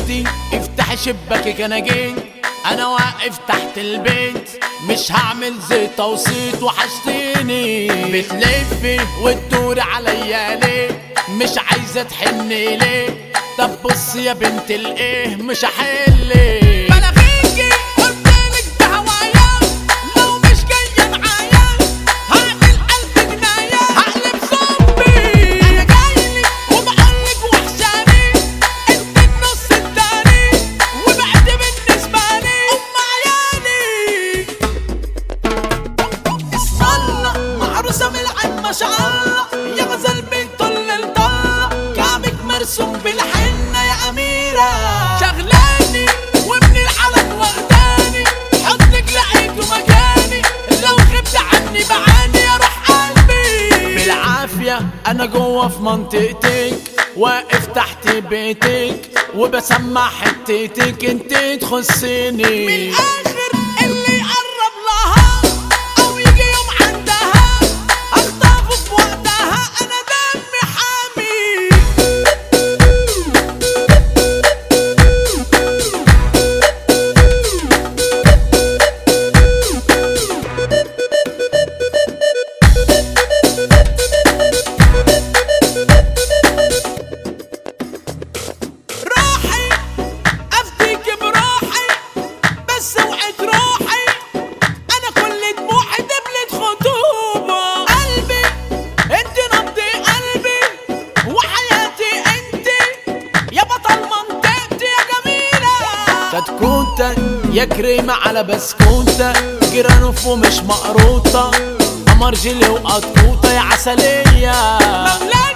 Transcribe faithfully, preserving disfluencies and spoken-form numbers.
حبيبتي افتحي شباكك انا جيت، انا واقف تحت البيت مش هعمل زيت وصيت وحشتيني. بتلفي وتدوري عليا ليه؟ مش عايزة تحني ليه؟ طب بصي يا بنت الايه مش هحلك بلاغيكي قدامك بهوايا، لو مش جاية معايا هعمل ألف جناية هقلب زومبي. انا جايلك وبقولك وحشاني، انت النص التاني وبعد بالنسبة لي ام عيالي. اسم الله معروسة من العين ما شاء الله، يا غزل بنت اللي طلع كعبك مرسوم بالحنة يا أميرة. شغلاني ومن العلم واخداني، حضنك لقيته مكاني، لو غبت عني بعاني يا روح قلبي. بالعافية أنا جوه في منطقتك، واقف تحت بيتك وبسمع حتتك انت تخصني. من الآخر اللي يقرب لها أو يجي يوم عندها أخطفه في وقتها، أنا دمي حامي. روحي أفديك بروحي بس اوعي تروحي، أنا كل دموعي دبلة خطوبة. قلبي انت نبض قلبي وحياتي انت يا بطل منطقتي يا جميلة. كتكوتة يا كريمة على بسكوتة، جرانوف ومش مقروطة، قمر جيلي وقطوطة يا عسلية.